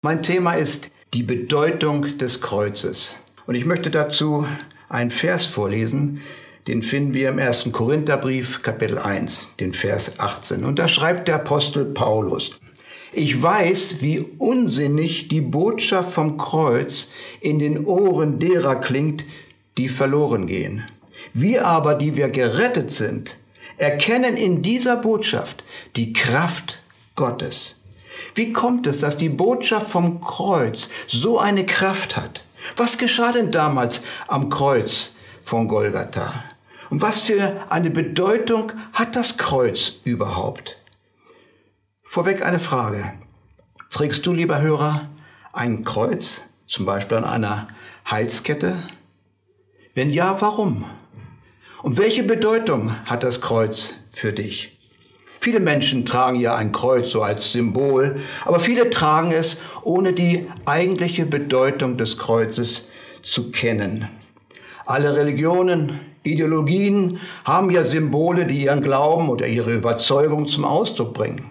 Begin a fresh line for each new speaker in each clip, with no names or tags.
Mein Thema ist die Bedeutung des Kreuzes. Und ich möchte dazu einen Vers vorlesen, den finden wir im 1. Korintherbrief, Kapitel 1, den Vers 18. Und da schreibt der Apostel Paulus: Ich weiß, wie unsinnig die Botschaft vom Kreuz in den Ohren derer klingt, die verloren gehen. Wir aber, die wir gerettet sind, erkennen in dieser Botschaft die Kraft Gottes. Wie kommt es, dass die Botschaft vom Kreuz so eine Kraft hat? Was geschah denn damals am Kreuz von Golgatha? Und was für eine Bedeutung hat das Kreuz überhaupt? Vorweg eine Frage. Trägst du, lieber Hörer, ein Kreuz, zum Beispiel an einer Halskette? Wenn ja, warum? Und welche Bedeutung hat das Kreuz für dich? Viele Menschen tragen ja ein Kreuz so als Symbol, aber viele tragen es, ohne die eigentliche Bedeutung des Kreuzes zu kennen. Alle Religionen, Ideologien haben ja Symbole, die ihren Glauben oder ihre Überzeugung zum Ausdruck bringen.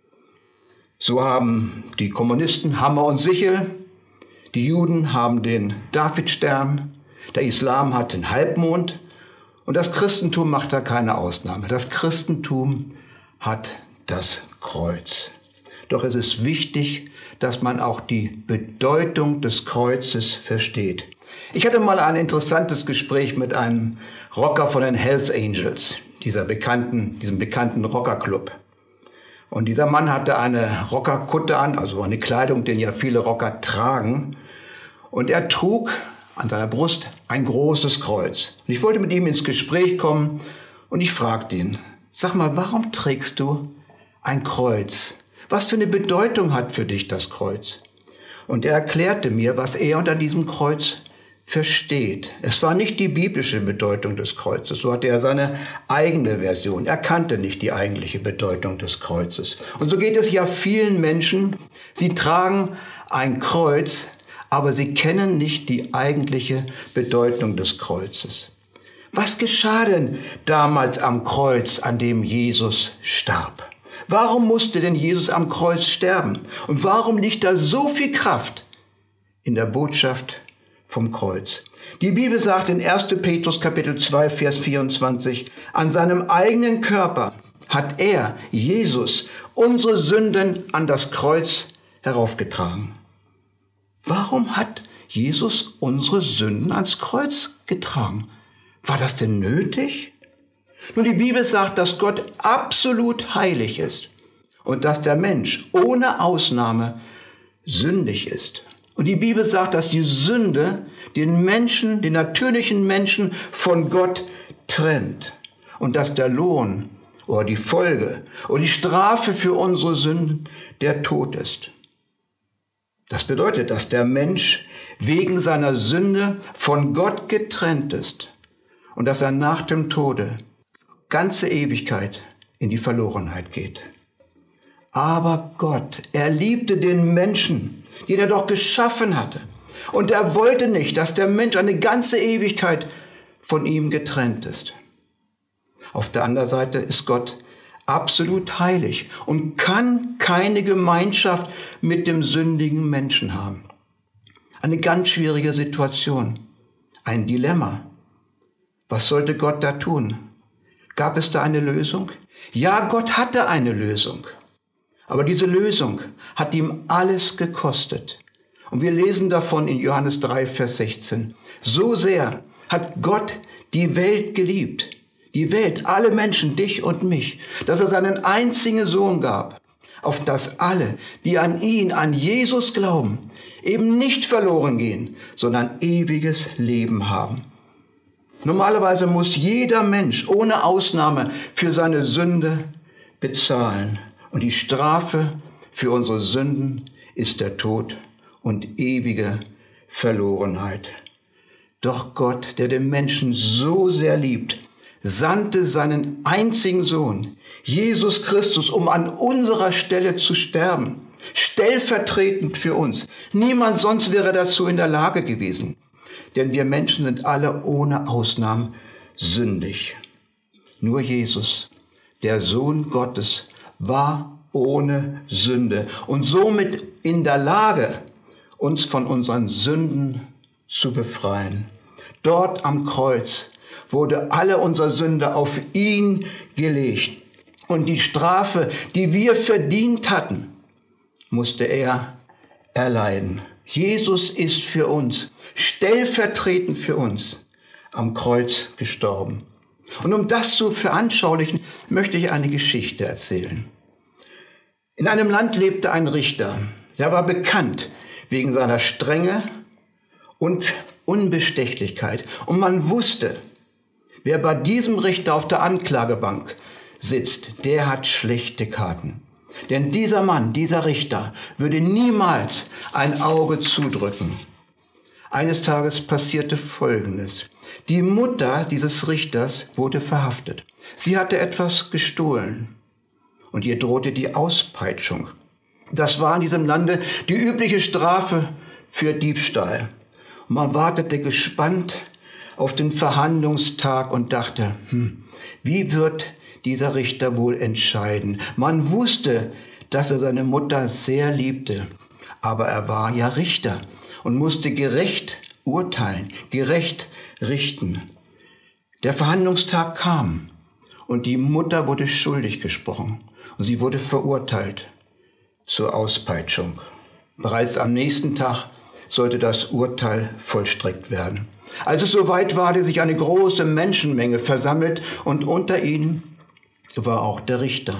So haben die Kommunisten Hammer und Sichel, die Juden haben den Davidstern, der Islam hat den Halbmond und das Christentum macht da keine Ausnahme. Das Christentum hat das Kreuz. Doch es ist wichtig, dass man auch die Bedeutung des Kreuzes versteht. Ich hatte mal ein interessantes Gespräch mit einem Rocker von den Hells Angels, diesem bekannten Rockerclub. Und dieser Mann hatte eine Rockerkutte an, also eine Kleidung, den ja viele Rocker tragen. Und er trug an seiner Brust ein großes Kreuz. Und ich wollte mit ihm ins Gespräch kommen und ich fragte ihn: Sag mal, warum trägst du ein Kreuz? Was für eine Bedeutung hat für dich das Kreuz? Und er erklärte mir, was er unter diesem Kreuz versteht. Es war nicht die biblische Bedeutung des Kreuzes. So hatte er seine eigene Version. Er kannte nicht die eigentliche Bedeutung des Kreuzes. Und so geht es ja vielen Menschen. Sie tragen ein Kreuz, aber sie kennen nicht die eigentliche Bedeutung des Kreuzes. Was geschah denn damals am Kreuz, an dem Jesus starb? Warum musste denn Jesus am Kreuz sterben? Und warum liegt da so viel Kraft in der Botschaft vom Kreuz? Die Bibel sagt in 1. Petrus Kapitel 2, Vers 24, an seinem eigenen Körper hat er, Jesus, unsere Sünden an das Kreuz heraufgetragen. Warum hat Jesus unsere Sünden ans Kreuz getragen? War das denn nötig? Nun, die Bibel sagt, dass Gott absolut heilig ist und dass der Mensch ohne Ausnahme sündig ist. Und die Bibel sagt, dass die Sünde den Menschen, den natürlichen Menschen von Gott trennt und dass der Lohn oder die Folge oder die Strafe für unsere Sünden der Tod ist. Das bedeutet, dass der Mensch wegen seiner Sünde von Gott getrennt ist und dass er nach dem Tode ganze Ewigkeit in die Verlorenheit geht. Aber Gott, er liebte den Menschen, den er doch geschaffen hatte. Und er wollte nicht, dass der Mensch eine ganze Ewigkeit von ihm getrennt ist. Auf der anderen Seite ist Gott absolut heilig und kann keine Gemeinschaft mit dem sündigen Menschen haben. Eine ganz schwierige Situation, ein Dilemma. Was sollte Gott da tun? Gab es da eine Lösung? Ja, Gott hatte eine Lösung. Aber diese Lösung hat ihm alles gekostet. Und wir lesen davon in Johannes 3, Vers 16. So sehr hat Gott die Welt geliebt. Die Welt, alle Menschen, dich und mich, dass er seinen einzigen Sohn gab, auf dass alle, die an ihn, an Jesus glauben, eben nicht verloren gehen, sondern ewiges Leben haben. Normalerweise muss jeder Mensch ohne Ausnahme für seine Sünde bezahlen. Und die Strafe für unsere Sünden ist der Tod und ewige Verlorenheit. Doch Gott, der den Menschen so sehr liebt, sandte seinen einzigen Sohn, Jesus Christus, um an unserer Stelle zu sterben, stellvertretend für uns. Niemand sonst wäre dazu in der Lage gewesen, denn wir Menschen sind alle ohne Ausnahme sündig. Nur Jesus, der Sohn Gottes, war ohne Sünde und somit in der Lage, uns von unseren Sünden zu befreien. Dort am Kreuz wurde alle unsere Sünde auf ihn gelegt. Und die Strafe, die wir verdient hatten, musste er erleiden. Jesus ist für uns, stellvertretend für uns, am Kreuz gestorben. Und um das zu veranschaulichen, möchte ich eine Geschichte erzählen. In einem Land lebte ein Richter, der war bekannt wegen seiner Strenge und Unbestechlichkeit. Und man wusste, wer bei diesem Richter auf der Anklagebank sitzt, der hat schlechte Karten. Denn dieser Mann, dieser Richter, würde niemals ein Auge zudrücken. Eines Tages passierte Folgendes. Die Mutter dieses Richters wurde verhaftet. Sie hatte etwas gestohlen und ihr drohte die Auspeitschung. Das war in diesem Lande die übliche Strafe für Diebstahl. Und man wartete gespannt auf den Verhandlungstag und dachte, wie wird dieser Richter wohl entscheiden? Man wusste, dass er seine Mutter sehr liebte, aber er war ja Richter und musste gerecht urteilen, gerecht richten. Der Verhandlungstag kam und die Mutter wurde schuldig gesprochen und sie wurde verurteilt zur Auspeitschung. Bereits am nächsten Tag sollte das Urteil vollstreckt werden. Als es soweit war, hatte sich eine große Menschenmenge versammelt und unter ihnen war auch der Richter.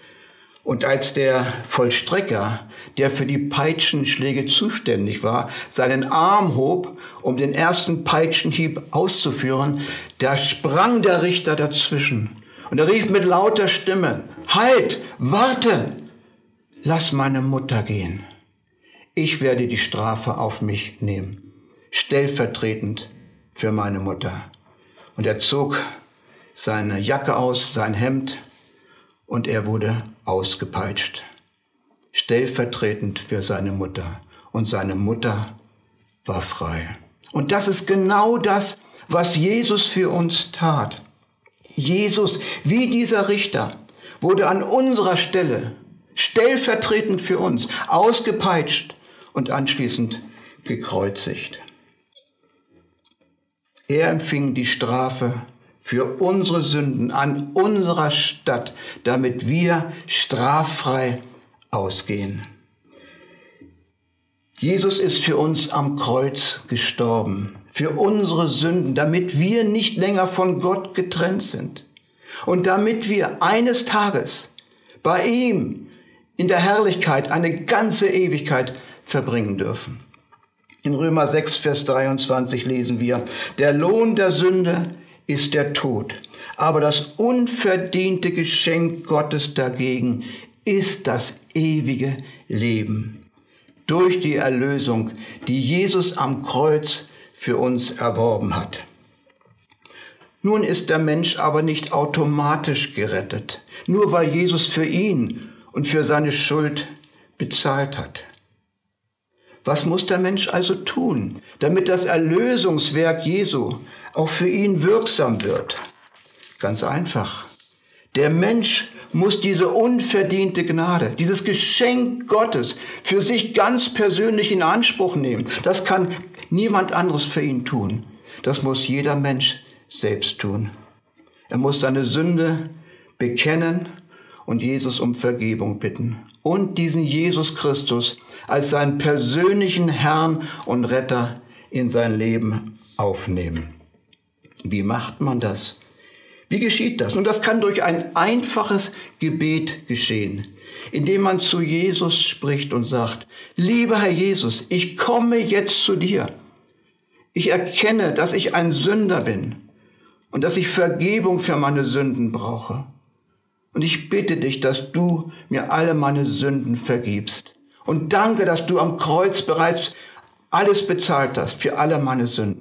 Und als der Vollstrecker, der für die Peitschenschläge zuständig war, seinen Arm hob, um den ersten Peitschenhieb auszuführen, da sprang der Richter dazwischen und er rief mit lauter Stimme, Halt, warte, lass meine Mutter gehen. Ich werde die Strafe auf mich nehmen, stellvertretend für meine Mutter. Und er zog seine Jacke aus, sein Hemd, und er wurde ausgepeitscht, stellvertretend für seine Mutter. Und seine Mutter war frei. Und das ist genau das, was Jesus für uns tat. Jesus, wie dieser Richter, wurde an unserer Stelle, stellvertretend für uns, ausgepeitscht und anschließend gekreuzigt. Er empfing die Strafe für unsere Sünden an unserer Stadt, damit wir straffrei ausgehen. Jesus ist für uns am Kreuz gestorben, für unsere Sünden, damit wir nicht länger von Gott getrennt sind und damit wir eines Tages bei ihm in der Herrlichkeit eine ganze Ewigkeit verbringen dürfen. In Römer 6, Vers 23 lesen wir, der Lohn der Sünde ist der Tod, aber das unverdiente Geschenk Gottes dagegen ist das ewige Leben durch die Erlösung, die Jesus am Kreuz für uns erworben hat. Nun ist der Mensch aber nicht automatisch gerettet, nur weil Jesus für ihn und für seine Schuld bezahlt hat. Was muss der Mensch also tun, damit das Erlösungswerk Jesu auch für ihn wirksam wird? Ganz einfach. Der Mensch muss diese unverdiente Gnade, dieses Geschenk Gottes für sich ganz persönlich in Anspruch nehmen. Das kann niemand anderes für ihn tun. Das muss jeder Mensch selbst tun. Er muss seine Sünde bekennen und Jesus um Vergebung bitten und diesen Jesus Christus als seinen persönlichen Herrn und Retter in sein Leben aufnehmen. Wie macht man das? Wie geschieht das? Und das kann durch ein einfaches Gebet geschehen, indem man zu Jesus spricht und sagt, lieber Herr Jesus, ich komme jetzt zu dir. Ich erkenne, dass ich ein Sünder bin und dass ich Vergebung für meine Sünden brauche. Und ich bitte dich, dass du mir alle meine Sünden vergibst. Und danke, dass du am Kreuz bereits alles bezahlt hast für alle meine Sünden.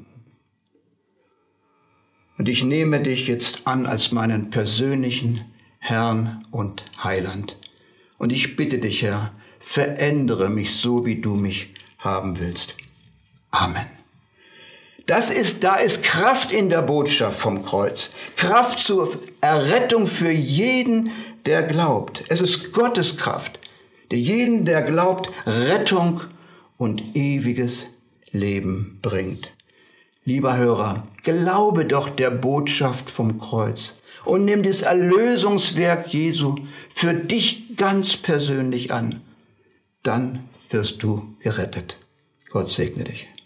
Und ich nehme dich jetzt an als meinen persönlichen Herrn und Heiland. Und ich bitte dich, Herr, verändere mich so, wie du mich haben willst. Amen. Da ist Kraft in der Botschaft vom Kreuz. Kraft zur Errettung für jeden, der glaubt. Es ist Gottes Kraft, die jeden, der glaubt, Rettung und ewiges Leben bringt. Lieber Hörer, glaube doch der Botschaft vom Kreuz und nimm das Erlösungswerk Jesu für dich ganz persönlich an. Dann wirst du gerettet. Gott segne dich.